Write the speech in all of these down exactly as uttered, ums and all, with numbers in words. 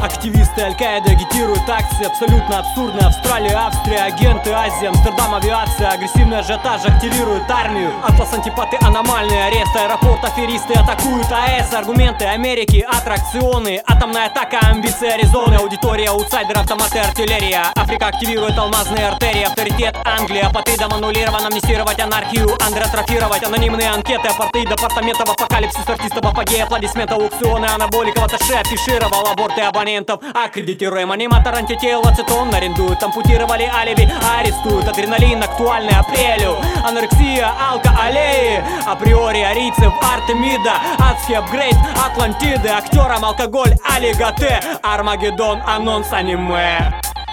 Активисты Аль-Каиды агитируют акции абсолютно абсурдные. Австралия, Австрия, агенты Азии, Амстердам, авиация. Агрессивный ажиотаж активирует армию. Атлас, антипаты, аномальные аресты. Аэропорт, аферисты атакуют АЭС. Аргументы Америки, аттракционы. Атомная атака, амбиции Аризоны. Аудитория, аутсайдер, автоматы, артиллерия. Африка активирует алмазные артерии. Авторитет Англии, апатридом аннулирован. Амнистировать анархию, андреотрофировать. Анонимные анкеты, апартеид, апартаментов, апокалипсис артистов, апогеи, аплодисменты, аукционы, анаболиков, аташе, афишировал аборты абонентов. Аккредитируем аниматор, антител, ацетон арендуют. Ампутировали алиби, арестуют. Адреналин актуальный апрелю. Анорексия, алко, аллеи. Априори, арийцев, Артемида. Адский апгрейд, Атлантиды. Актерам алкоголь, аллигате. Армагеддон, анонс аниме.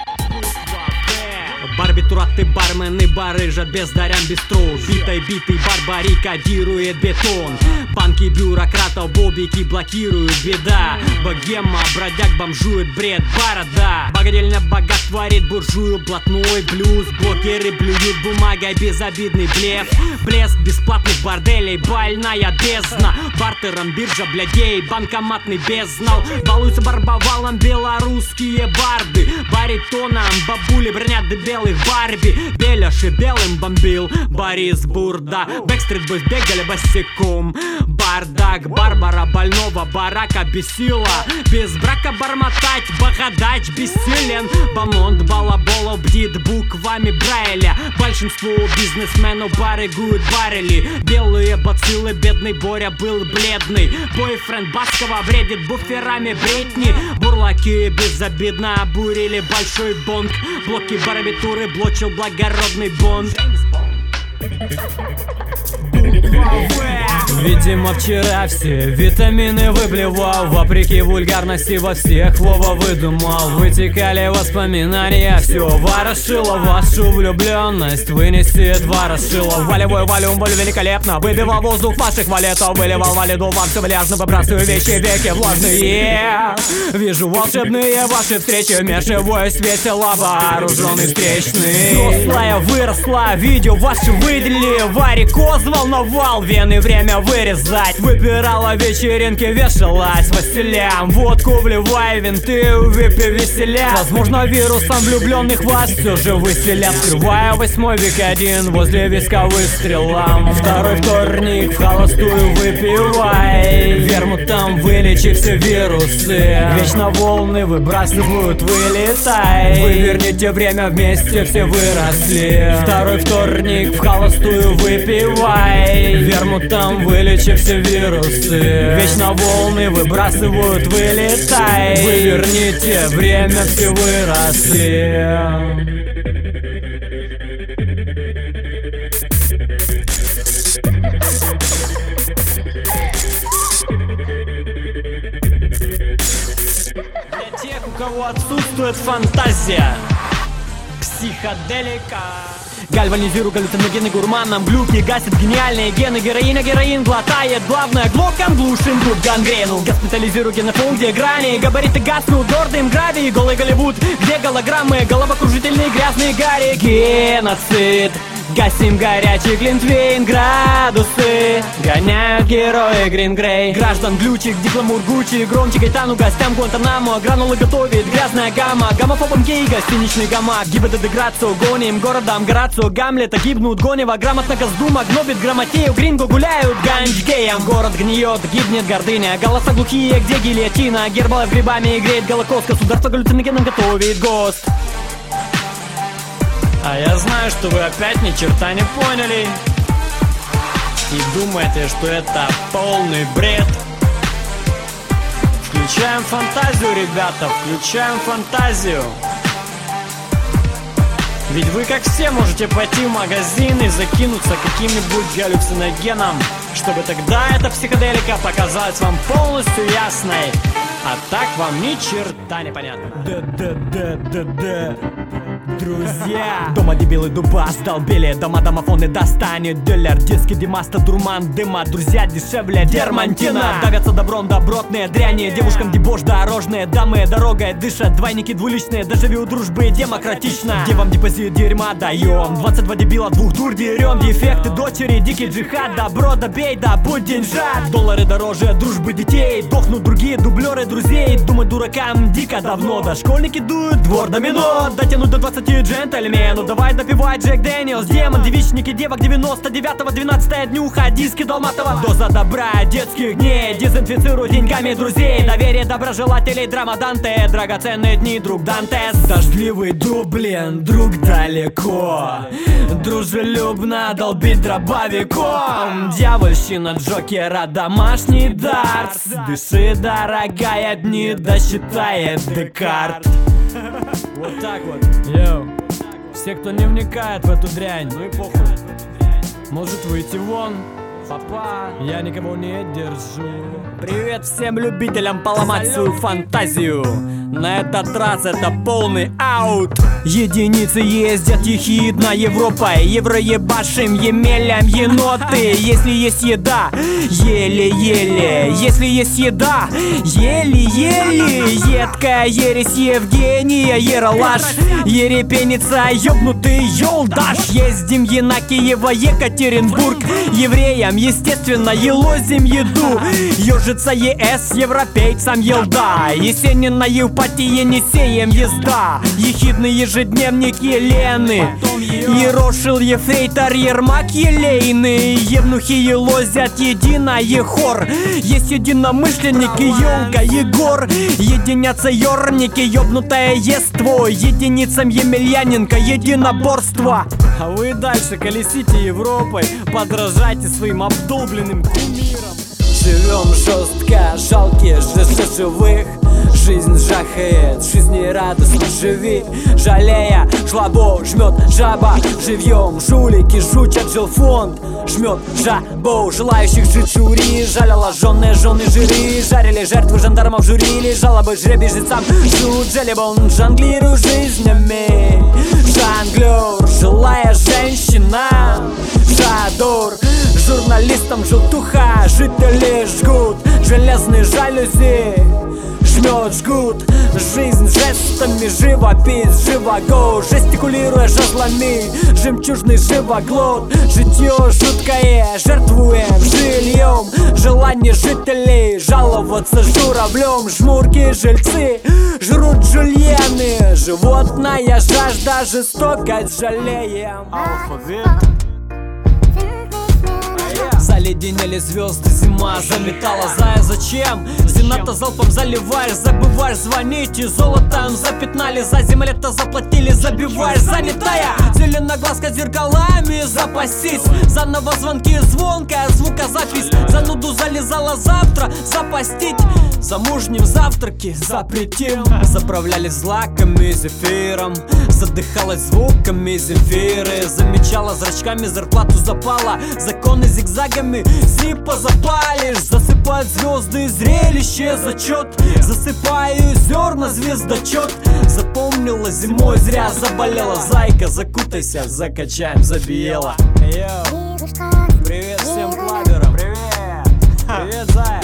Барбитураты, бармены, барыжат бездарям бистро. Битой битый барбарикадирует бетон. Банки бюрократов, бобики блокируют беда. Богема, бродяг бомжует бред, борода. Богадельня богат творит буржую, блатной блюз. Блогеры блюют бумагой, безобидный блеф. Блеск бесплатных борделей, больная бездна. Бартером биржа блядей, банкоматный беззнал. Балуются барбовалом белорусские барды. Баритоном бабули бронят до белых Барби. Беляши белым бомбил Борис Бурда. Бэкстрит бойз бегали босиком. Бардак, Барбара больного барака бесила. Без брака бормотать, богодач бессилен. Бамонт балаболов бдит буквами Брайля. Большинству бизнесменов барыгуют баррели. Белые бациллы, бедный Боря был бледный. Бойфренд Баскова вредит буферами Бритни. Бурлаки безобидно обурили большой бонг. Блоки барбитуры блочил благородный Бонд. Видимо, вчера все витамины выплевал. Вопреки вульгарности во всех Вова выдумал. Вытекали воспоминания, все ворошило вашу влюбленность. Вынеси два расшила. Волевой валюм, волю великолепно. Выбивал воздух ваших валетов. Выливал валиду вам все влажно. Выбрасываю вещи веки влажные. Вижу волшебные ваши встречи. Межевой свете лава, вооруженный встречный. Взрослая выросла, видео ваши выделили. Варикоз волновал, вены время вырезать. Выбирала вечеринки, вешалась Василям. Водку вливай, винты в випе веселя. Возможно, вирусом влюбленных вас все же выселят. Скрывая восьмой век один возле виска выстрелом. Второй вторник в холостую выпивай. Вермутом вылечи все вирусы. Вечно волны выбрасывают, вылетай. Вы верните время, вместе все выросли. Второй вторник в холостую выпивай. Вермутом вылечи все вирусы. Вечно волны выбрасывают, вылетай. Вы верните время, все выросли. Для тех, у кого отсутствует фантазия, психоделика. Гальванизирую галлюциногены гурманом. Глюки гасит гениальные гены. Героина героин глотает. Главное глоком глушим друг гангрену. Госпитализирую генофон, где грани. Габариты гаснут гордым гравий. Голый Голливуд, где голограммы. Головокружительные грязные гарри. Геноцид. Гасим горячий глинтвейн, градусы гоняют герои Грин Грей. Граждан глючик, декламур Гуччи. Громче Гайтану, гостям Гуантанамо. Гранулы готовит грязная гамма. Гомофобом гей, гостиничный гамак. Гибридодеграцию гоним городом Горацио Гамлета. Гибнут Гонева, грамотно Госдума гнобит грамотею. Гринго гуляют ганч геям. Город гниет, гибнет гордыня. Голоса глухие, где гильотина. Гербалов грибами греет Голокост. Государство галлюциногеном готовит ГОСТ. А я знаю, что вы опять ни черта не поняли и думаете, что это полный бред. Включаем фантазию, ребята, включаем фантазию. Ведь вы, как все, можете пойти в магазин и закинуться каким-нибудь галлюциногеном, чтобы тогда эта психоделика показалась вам полностью ясной. А так вам ни черта не понятно. Да-да-да-да-да. друзья. Дома дебилы дуба сдолбили, дома домофоны достанет дилер. Диски Димаста, дурман дыма, друзья дешевле дермантина. Давятся добром добротные дряни, девушкам дебош дорожные дамы дорогой дышат, двойники двуличные, доживи у дружбы демократично. Девам депозит дерьма даем, двадцать два дебила, двух дур дерем. Дефекты дочери, дикий джихад, добро добей, да будь деньжат. Доллары дороже дружбы детей, дохнут другие дублеры друзей. Думать дуракам дико давно, да школьники дуют двор домино. Дотянуть до двадцати джентльмену, давай допивай Джек Дэниелс. Демон, девичники, девок девяносто девятого, двенадцатая днюха, диски Долматова. Доза добра детских дней, дезинфицируй деньгами друзей. Доверие доброжелателей, драма Данте, драгоценные дни, друг Дантес. Дождливый Дублин, друг далеко, дружелюбно долбить дробовиком. Дьявольщина Джокера, домашний дартс. Дыши, дорогая, дни досчитает Декарт. Вот так вот. Йоу. Все, кто не вникает в эту дрянь, ну и похуй, может выйти вон. Папа, я никого не держу. Привет всем любителям поломать свою фантазию. На этот раз это полный аут. Единицы ездят ехидно Европой, евроебашим емелям еноты. Если есть еда, еле-еле. Если есть еда, еле-еле. Едкая ересь Евгения Ералаш, ерепеница ёбнутый ёлдаш. Ездим Енакиево, Екатеринбург. Евреям естественно елозим еду. Ёжица ЕС, европейцам елда. Есенин на Евпатии Енисеем езда. Ехидный ежедневник Елены, Ерошил Ефрейтор Ермак елейный. Евнухи елозят едино ехор. Есть единомышленники Ёлка Егор. Единятся ёрники, ёбнутое ество. Единицам Емельяненко единоборство. А вы дальше колесите Европой, подражайте своим обдолбленным кумирам. Живем жестко, жалкие же живых. Жизнь жахает, жизни радостно живи. Жалея, жлобу жмет жаба живьем. Жулики жучат, жилфонд жмет жабу. Желающих жить жюри, жалила жженые жены жири. Жарили жертвы, жандармов журили. Жалобы жребий жрецам жут. Желебон жонглирую жизнями. Жонглер, жилая женщина. Жадур, журналистам желтуха. Жители жгут, железные жалюзи жмет жгут. Жизнь жестами, живопись, живого, жестикулируя жезлами, жемчужный живоглот. Житье жуткое, жертвуем жильем. Желание жителей жаловаться журавлем. Жмурки жильцы жрут жульены. Животная жажда, жестокость жалеем. Алфавит. Заледенели звезды, зима заметала зая. Зачем? Зената залпом заливаешь, забываешь звонить. И золотом запятнали, за земле-то заплатили, забиваешь. Занятая зеленоглазка зеркалами, запасись. Заново звонки, звонкая звукозапись. Зануду залезала завтра запастить. Замужним завтраки запретим. Заправляли злаками, зефиром. Задыхалась звуками земфиры. Замечала зрачками, зарплату запала. Законы зигзагами зипа запалишь. Засыпают звезды, зрелище, зачет. Засыпаю зерна, звездочет. Запомнила зимой, зря заболела. Зайка, закутайся, закачаем, забиела. Йоу. Привет всем клаберам. Привет. Привет, Зая.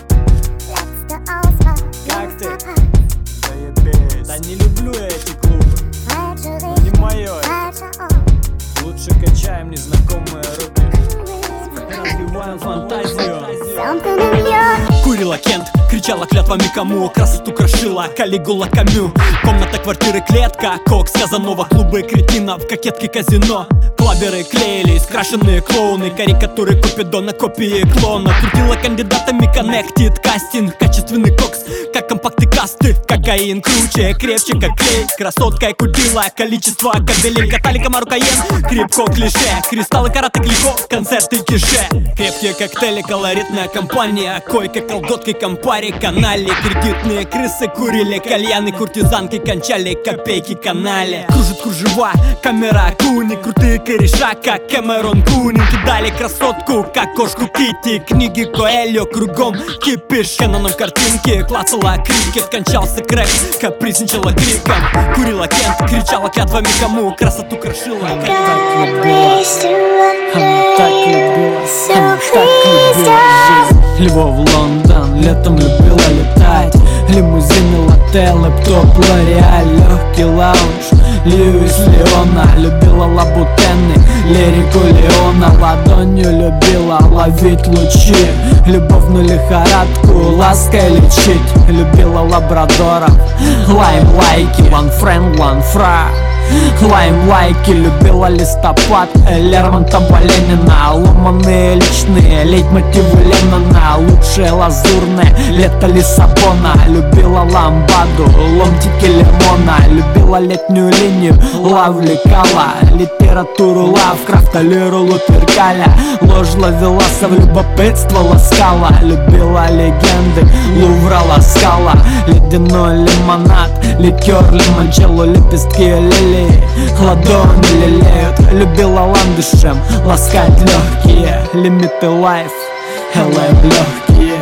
Как ты? Заебись. Да не люблю я эти клубы, Не мое. лучше качаем незнакомые руки. Развиваем фантазию. Курила Кент, кричала клятвами кому. Красоту крошила Калигула Камю. Комната, квартиры, клетка, кокс, Казанова, клубы кретинов, кокетки, казино. Клаберы клеились, крашеные клоуны, карикатуры Купидона, копии клона. Крутила кандидатами, коннектит, кастинг, качественный кокс, как компакты касты. Кокаин круче, крепче, как клей. Красотка и кутила, количество кабелей. Катали комару Каен, крепко клише. Кристаллы, караты, глико, концерты, кише. Крепкие коктейли, колоритная компания. Койка, колготки, компари, канали. Кредитные крысы курили кальяны. Куртизанки кончали копейки канале. Кружит кружева, камера, куни. Крутые кореша, как Кэмерон Кунин. Кидали красотку, как кошку Китти. Книги Коэльо, кругом кипиш. Кэноном картинки, клацала крикет. Кончался крэк, капризничала криком. Курила Кент, кричала клятвами кому. Красоту крошила. Она так любила, она так любила, она так любила жизнь. Львов, Лондон, летом любила летать. Лимузины, латте, лэптоп, Лореаль, легкий лаунж. Льюис Леона, любила лабутены, лирику Леона. Ладонью любила ловить лучи, любовную лихорадку лаской лечить. Любила лабрадоров, лайм-лайки, one friend, one fry. Лайм-лайки, любила листопад, Лермонтова, Ленина. Ломаные личные, лейтмотивы Леннона. Лучшее лазурное лето Лиссабона. Любила ламбаду, ломтики лимона. Любила летнюю линию, лав лекала. Литературу Лавкрафта, лиру Луперкаля. Ложь ловеласа, в любопытство ласкала. Любила легенды, Лувра ласкала. Ледяной лимонад, ликер лимончелло, лепестки лилии. Ладони лелеют, любила ландышем ласкать легкие. Лимиты лайф, ЛФ легкие.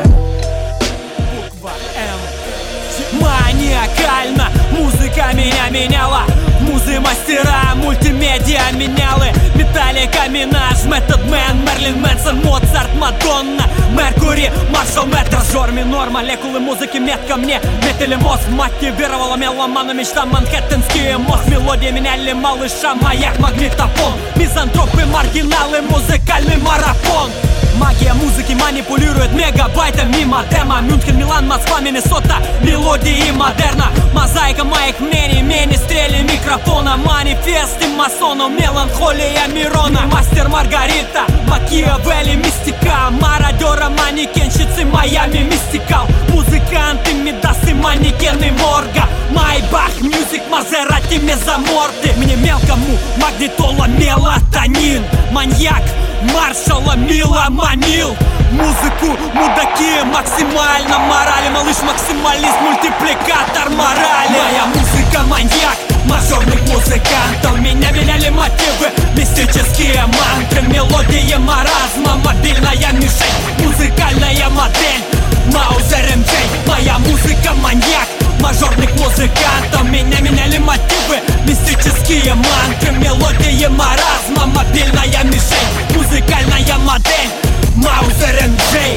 Буква М. Маниакально музыка меня меняла. Музы мастера, мультимедиа менялы. Металлика, Минаж, Мэттед Мэн, Мерлин Мэнсон, Моцарт, Мадонна, Меркури, Маршал, Мажор, минор, молекулы музыки, метка мне. Метали мозг, мотивировала меломана мечта. Манхэттенский мост, мелодии меняли малыша. Маяк, магнитофон, мизантропы, маргиналы, музыкальный марафон. Магия музыки манипулирует мегабайтами модема. Мюнхен, Милан, Москва, Миннесота, мелодии и модерна. Мозаика моих мнений, министрели микрофона. Манифесты масонов, меланхолия Мирона. Мастер Маргарита, Макиавелли, мистика. Мародера, манекенщицы, Майами, мистикал. Музыканты, Мидасы, манекены морга. Майбах, мьюзик, Мазерати, мезоморты. Мне мелкому магнитола, мелатонин. Маньяк, Маршала, Мила, манил. Музыку, мудаки, максимально морали. Малыш, максималист, мультипликатор морали. Моя музыка, маньяк, мажорных музыкантов. Меня меняли мотивы, мистические мантры. Мелодии маразма, мобильная мишень. Музыкальная модель, Маузер эм джей. Моя музыка, маньяк, мажорных музыкантов. Меня меняли мотивы, мистические мантры. Мелодии маразма, мобильная мишень. Музыкальная модель, Маузер эм джей.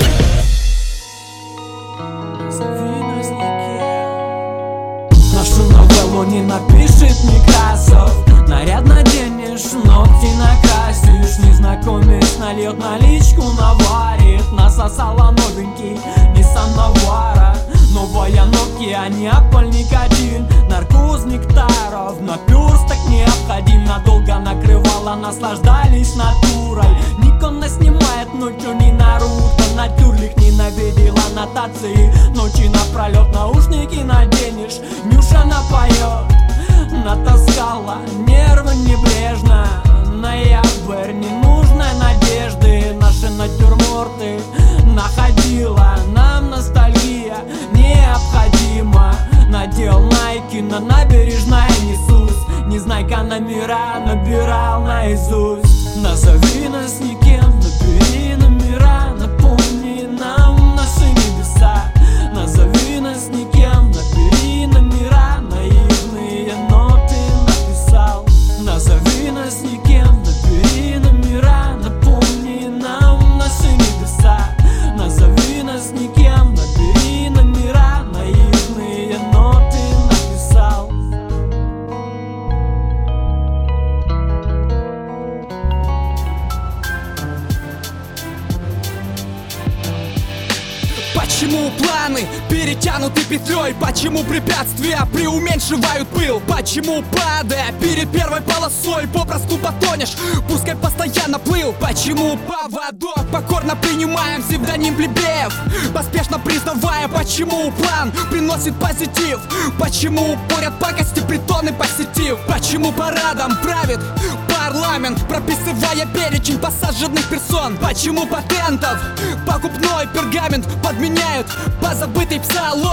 Нашу новеллу не напишет Некрасов. Наряд наденешь, ногти накрасишь. Незнакомец нальет наличку, наварит. Насосала новенький Nissan Navara. Новая Nokia, Неаполь, никотин. Наркоз нектаров, наперсток необходим. Надолго накрывала, наслаждались натурой. Никон нас снимает ночью, не Наруто. Натюрлик ненавидела нотации. Ночи напролет наушники наденешь. Нюша напоет, натаскала нервы небрежно. Ноябрь, ненужной надежды. Наши натюрморты находила. Нам ностальгия необходима. Надел найки, на набережной несусь. Незнайка номера набирал наизусть. Назови нас никем, набери номера. Напомни нам наши небеса. Назови нас никем, набери номера. Наивные ноты написал. Назови нас никем, набери номера. Напомни нам наши небеса. Назови нас никем, набери номера. Наивные ноты написал. Почему планы перетянуты петлей? Почему препятствия преуменьшивают пыл? Почему, падая перед первой полосой, попросту потонешь, пускай постоянно плыл? Почему поводок покорно принимаем псевдоним плебеев, поспешно признавая, почему план приносит позитив? Почему поряд пакости притоны посетив? Почему парадом правит парламент, прописывая перечень посаженных персон? Почему патентов покупной пергамент подменяют позабытый псалом?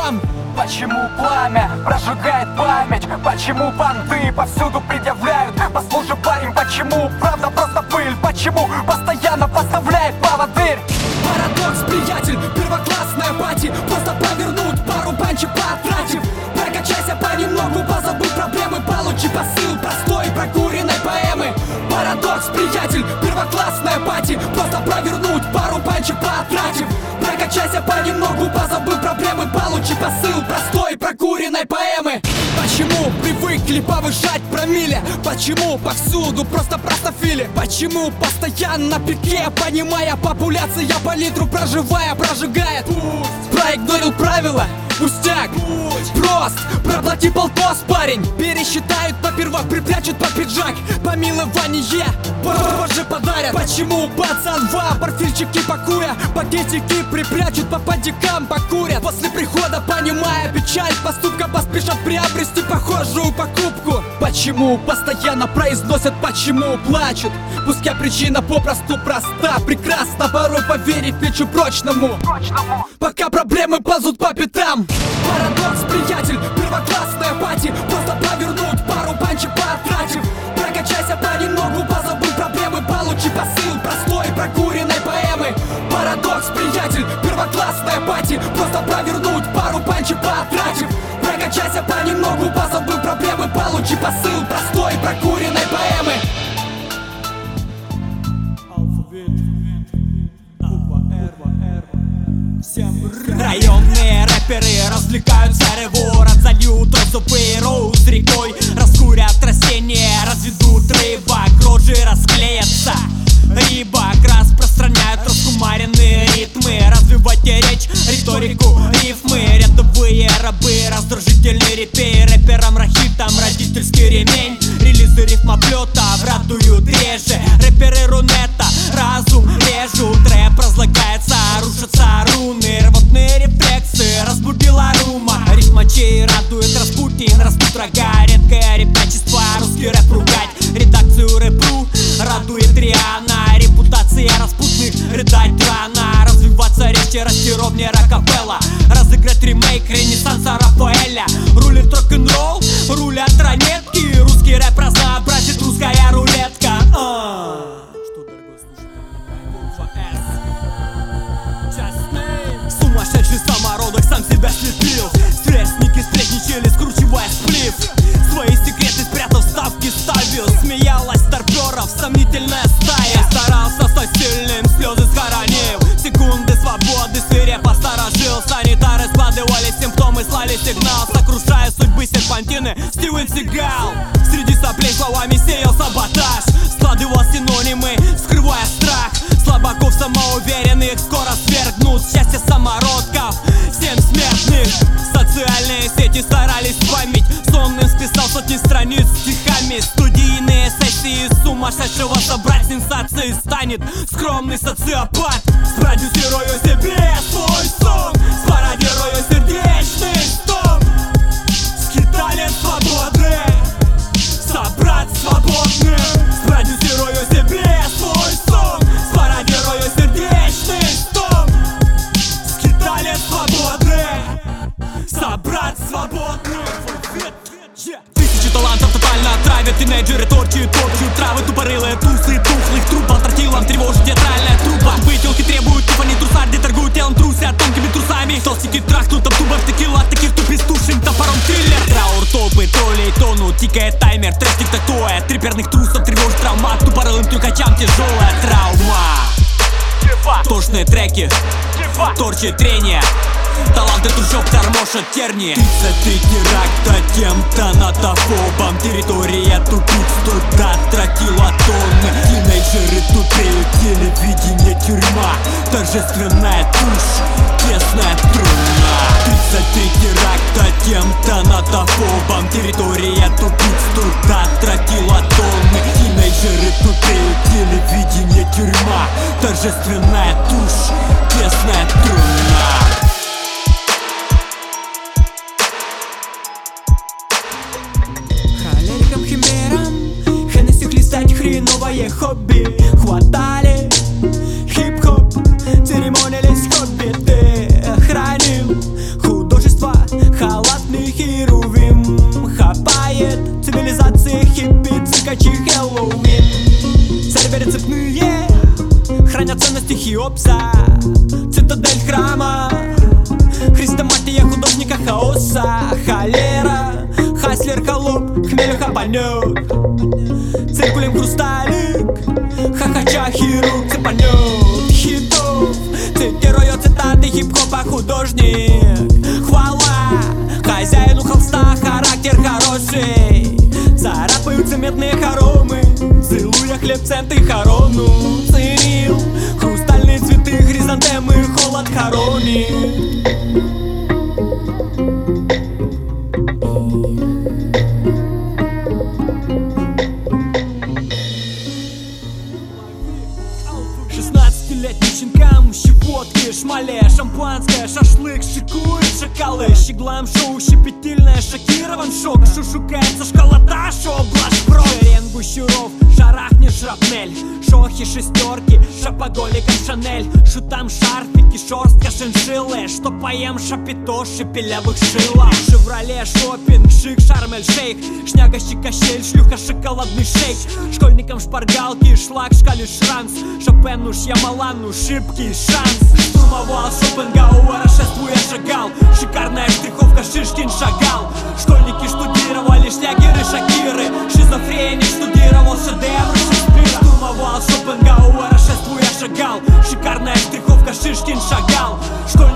Почему пламя прожигает память? Почему банды повсюду предъявляют? Послушай, парень, почему правда просто пыль? Почему постоянно поставляет поводырь? Парадокс, приятель, первоклассная пати. Просто повернуть пару панчи потратив. Прокачайся понемногу, позабудь проблемы. Получи посыл простой прокуренной поэмы. Парадокс, приятель, первоклассная пати. Просто провернуть пару панчи потратив. Прокачайся понемногу, позабудь проблемы. Получи посыл простой прокуренной поэмы. Почему привыкли повышать промилле? Почему повсюду просто простофили? Почему постоянно пике, понимая популяция по литру проживая, прожигает? Пусть проигнорил правила, пустяк, пусть прост, проплати полтос, парень. Пересчитают попервах, припрячут под пиджак. Помилование позже подарят. Почему пацан в портфельчики пакуя, пакетики припрячут, по подикам покурят? После прихода, понимая печаль поступка, поспешат приобрести похожую покупку. Почему постоянно произносят, почему плачут? Пускай причина попросту проста. Прекрасно порой поверить плечу прочному, пока проблемы ползут по пятам. Парадокс, приятель, первоклассная пати. Просто провернуть пару панчи потратив. Прокачайся понемногу, позабудь проблемы. Получи посыл простой прокуренной поэмы. Парадокс, приятель, первоклассная пати. Просто провернуть пару панчи потратив. Прокачайся понемногу, позабудь проблемы. Получи посыл простой прокуренной поэмы. Районные рэперы развлекаются, город зальют розовый роуз рекой. Раскурят растения, разведут рыбок, рожи расклеятся. Рыбок распространяют раскумаренные ритмы. Развивайте речь, риторику, рифмы. Рядовые рабы, раздражительный репей. Рэперам рахитам родительский ремень. Релизы рифмоплетов радуют реже. Рэперы рунета разум режут. Рэп разлагается, рушатся руны. Рвотные рефлексы разбудила рума. Рифмачей радует Распутин, растут рога. Редкое ребячество, русский рэп ругать. Редакцию рэпру радует Риана. Репутация распутных рыдать рано. Развиваться резче, расти ровнее Рокфелла. Разыграть ремейк ренессанса Рафаэля. Рулит рок-н-ролл, рулят ранетки. Русский рэп разнообразит русская рулетка. а. Что, дорогой слушатель? Сумасшедший самородок сам себя слепил. Сверстники сплетничали, скручивая сплив. Свои секреты спрятав, ставки ставил. Смеялась старперов сомнительная стая. Старался стать сильным, слезы схоронил. Секунды свободы свирепо сторожил. Санитары складывали симптомы, слали сигнал. Сокрушая судьбы серпантины, Стивен Сигал. Среди соплей словами сеял саботаж. Складывал синонимы, скрывая страх. Слабаков самоуверенных скоро свергнут. Счастье самородков, семь смертных. Социальные сети старались память. Сонным списал сотни страниц стихами. Студийные сессии сумасшедшего собрать сенсации станет скромный социопат. Спродюсирую себе свой сон, спародирую сердечный стон. Скиталец свободы, собрать свободным. Спродюсирую себе свой сон, спародирую сердечный стон. Скиталец свободы, собрать свободным. Тысячи талантов тотально травят. Тинейджеры торчат, топчут травы. Тупорылые тусы, тухлых труп. Альтернативам тревожит театральная трупа. Тупые телки требуют тупани труса, где торгуют телом, трусят тонкими трусами. Толстики трахнут об тубах текила, таких тупиц тушим топором триллер. Траур толпы, троллей тонут, тикает таймер. Трэш тик-тактуя, триперных трусов тревожит травма. Тупорылым трюкачам тяжелая травма. Тошные треки, торчит трение. Таланты трущоб тормошат тернии. Тридцать три теракта кем-то натофобом. Территория тупик, туда тратила тонны. Тинейджеры тупеют, телевидение тюрьма. Торжественная тушь, тесная труна. Тридцать три теракта кем-то натофобом. Территория тупик, туда тратила тонны. Тинейджеры тупеют, телевидение тюрьма. Торжественная тушь, тесная труна. Хреновое хобби хватали. Хип-хоп, церемонились хобби. Ты хранил художество. стихи Опса, цитадель храма, хрестоматия художника хаоса, холера, хаслер, холоп, хмелю хапанет, циркулем хрусталик, хахача хирург цепанет хитов, цитирую цитаты хип-хопа художник. Хвала хозяину холста, характер хороший, царапают цементные хоромы, целуя хлебцем ты хорону. Ценил хрустальные цветы, хризантемы, холод хоронит. Шестнадцатилетним щенкам щепотки, шмале, шампанское, шашлык, шикует шакалы, щеглам шоу щепетильное, шокирован шок, шушукается школота, шо блажь про шеренгу щуров, шарахнет шрапнель, шохи шестерки, шапоголиком Шанель, шутам шарфики, шорстка шиншиллы, что поем шапито, шепелявых шила. Шевроле, шопинг, шик, шармель, шейх, шняга, щекощель, шлюха, шоколадный шейк, школьникам шпаргалки, шлак, шкалю, шранс, Шопену, Шьямалану, шибкий шанс. Штурмовал Шопенгауэра, шествуя шагал, шикарная штриховка, Шишкин шагал. Школьники штудировали шлягеры, шакиры, шизофреник штудировал шедевры Шекспира. Штурмовал Шопенгауэра, шествуя шагал, шикарная штриховка, Шишкин шагал. Школьники